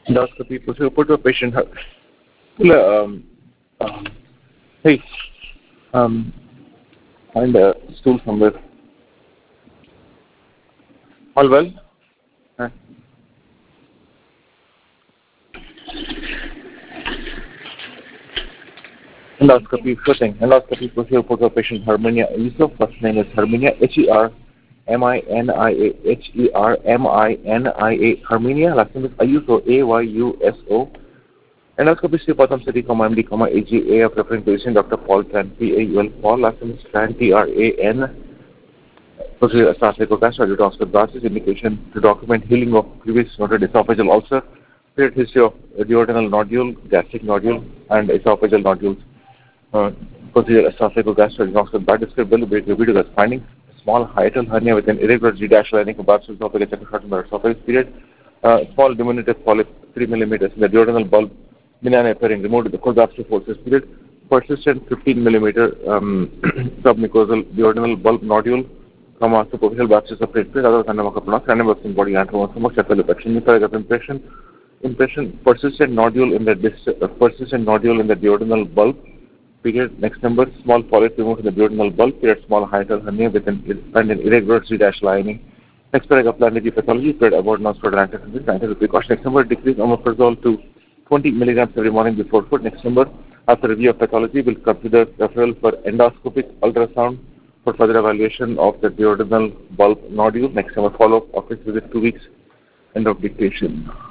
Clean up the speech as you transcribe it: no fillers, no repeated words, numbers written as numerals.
endoscopy, put to a patient. Hey, find a stool somewhere. All well? Huh? Endoscopy, sure thing. Endoscopy, put to a patient. Herminia Yusuf. First name is Herminia. Herminia. Herminia. Last name is Ayuso. Ayuso. Endoscopy Sripatam City, MD, AGA of referring patient Dr. Paul Tran, PAUL Paul. Last name is Tran, TRAN. Procedure esophageal gases, indication to document healing of previous noted esophageal ulcer, period history of duodenal nodule, gastric nodule, and esophageal nodules. Procedure esophageal gastrointestinal bad describable repeated as findings. Small hiatal hernia with an irregular G-dash lining of basal esophagus and esophagus period. Small diminutive polyp 3 millimeters in the duodenal bulb, benign appearing, removed with the cold forces period. Persistent 15 millimeter submucosal duodenal bulb nodule. Superficial batches of period. Other than random working body anatomy, septal impression. Persistent nodule in the duodenal bulb. Period. Next number, small polyp removed from the duodenal bulb. Period. Small hiatal hernia with an irregular G-dash lining. Next paragraph, planetary pathology. Period. About non-steroidal antihistamine. Precaution. Next number, decrease omeprazole to 20 milligrams every morning before food. Next number, after review of pathology, will consider referral for endoscopic ultrasound for further evaluation of the duodenal bulb nodule. Next number, follow-up office visit 2 weeks. End of dictation.